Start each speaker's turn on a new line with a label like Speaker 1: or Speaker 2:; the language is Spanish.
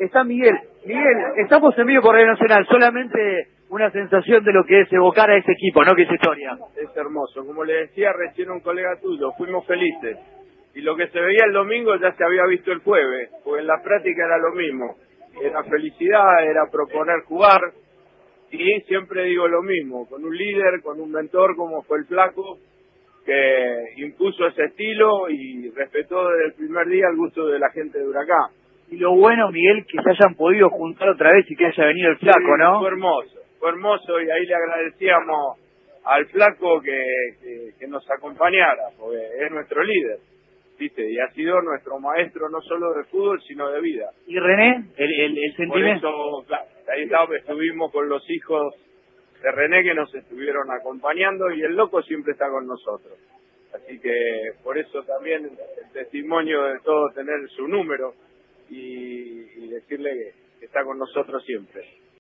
Speaker 1: Está Miguel. Miguel, estamos en vivo por Radio Nacional. Solamente una sensación de lo que es evocar a ese equipo, ¿no? Que es historia.
Speaker 2: Es hermoso. Como le decía recién un colega tuyo, fuimos felices. Y lo que se veía el domingo ya se había visto el jueves, porque en la práctica era lo mismo. Era felicidad, era proponer jugar. Y siempre digo lo mismo, con un líder, con un mentor como fue el Flaco, que impuso ese estilo y respetó desde el primer día el gusto de la gente de Huracán.
Speaker 1: Y lo bueno, Miguel, que se hayan podido juntar otra vez y que haya venido el Flaco, ¿no?
Speaker 2: Fue hermoso y ahí le agradecíamos al Flaco que nos acompañara, porque es nuestro líder, ¿viste? Y ha sido nuestro maestro no solo de fútbol, sino de vida.
Speaker 1: ¿Y René? El sentimiento.
Speaker 2: Por eso, claro, ahí estuvimos con los hijos de René que nos estuvieron acompañando y el loco siempre está con nosotros. Así que por eso también el testimonio de todo tener su número y decirle que está con nosotros siempre.